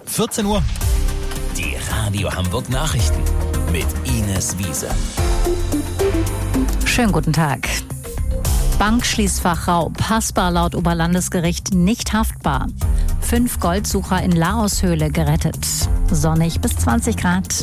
14 Uhr. Die Radio Hamburg Nachrichten mit Ines Wiese. Schönen guten Tag. Bankschließfachraub, Haspa laut Oberlandesgericht nicht haftbar. 5 Goldsucher in Laoshöhle gerettet. Sonnig bis 20 Grad.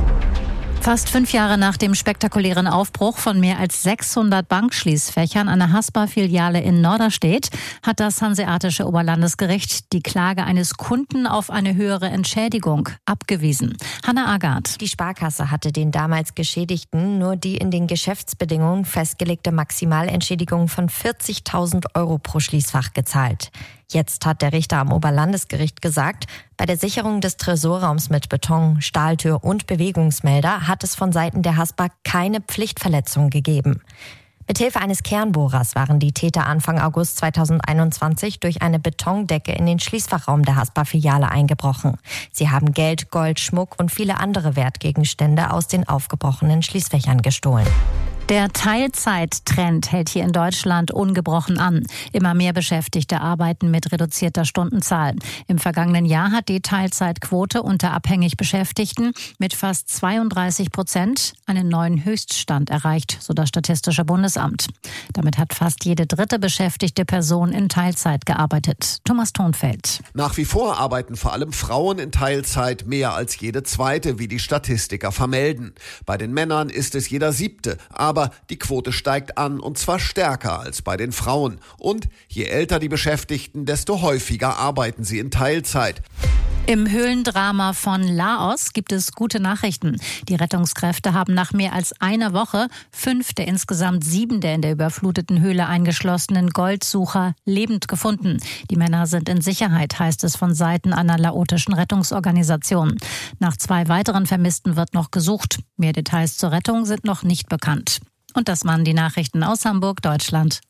Fast 5 Jahre nach dem spektakulären Aufbruch von mehr als 600 Bankschließfächern an der Haspa-Filiale in Norderstedt hat das Hanseatische Oberlandesgericht die Klage eines Kunden auf eine höhere Entschädigung abgewiesen. Hanna Agard. Die Sparkasse hatte den damals Geschädigten nur die in den Geschäftsbedingungen festgelegte Maximalentschädigung von 40.000 Euro pro Schließfach gezahlt. Jetzt hat der Richter am Oberlandesgericht gesagt, bei der Sicherung des Tresorraums mit Beton, Stahltür und Bewegungsmelder hat es von Seiten der Haspa keine Pflichtverletzung gegeben. Mithilfe eines Kernbohrers waren die Täter Anfang August 2021 durch eine Betondecke in den Schließfachraum der Haspa-Filiale eingebrochen. Sie haben Geld, Gold, Schmuck und viele andere Wertgegenstände aus den aufgebrochenen Schließfächern gestohlen. Der Teilzeittrend hält hier in Deutschland ungebrochen an. Immer mehr Beschäftigte arbeiten mit reduzierter Stundenzahl. Im vergangenen Jahr hat die Teilzeitquote unter abhängig Beschäftigten mit fast 32% einen neuen Höchststand erreicht, so das Statistische Bundesamt. Damit hat fast jede dritte beschäftigte Person in Teilzeit gearbeitet. Thomas Thonfeld. Nach wie vor arbeiten vor allem Frauen in Teilzeit mehr als jede zweite, wie die Statistiker vermelden. Bei den Männern ist es jeder siebte. Aber die Quote steigt an, und zwar stärker als bei den Frauen. Und je älter die Beschäftigten, desto häufiger arbeiten sie in Teilzeit. Im Höhlendrama von Laos gibt es gute Nachrichten. Die Rettungskräfte haben nach mehr als einer Woche 5 der insgesamt 7 der in der überfluteten Höhle eingeschlossenen Goldsucher lebend gefunden. Die Männer sind in Sicherheit, heißt es von Seiten einer laotischen Rettungsorganisation. Nach 2 weiteren Vermissten wird noch gesucht. Mehr Details zur Rettung sind noch nicht bekannt. Und das waren die Nachrichten aus Hamburg, Deutschland